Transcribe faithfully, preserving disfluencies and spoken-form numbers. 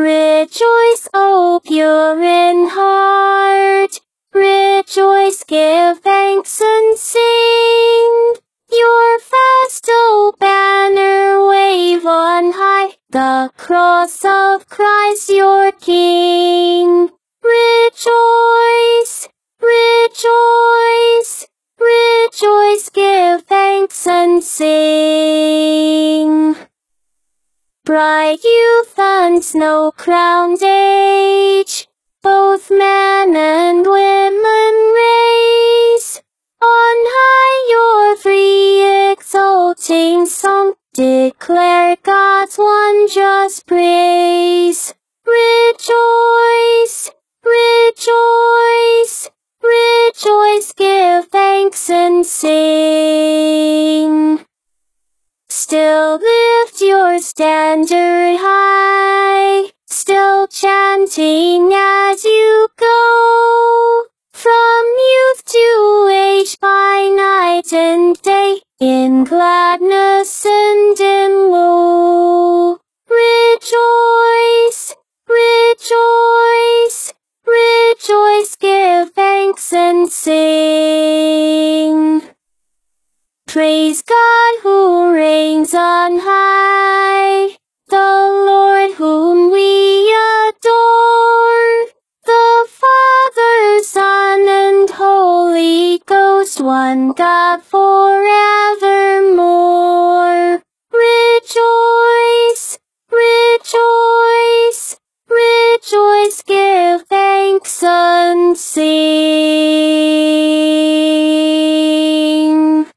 Rejoice, O pure in heart. Rejoice, give thanks and sing. Your festal banner wave on high, the cross of Christ your King. Rejoice, rejoice, rejoice, give thanks and sing. Bright youth and snow-crowned age, both man and women raise on high your free exulting song, declare God's wondrous praise. Rejoice, rejoice, rejoice, give thanks and sing. Still lift your standard high, still chanting as you go, from youth to age, by night and day, in gladness and in woe. Rejoice, rejoice, rejoice, give thanks and sing. Praise God who reigns on high, the Lord whom we adore, the Father, Son, and Holy Ghost, one God for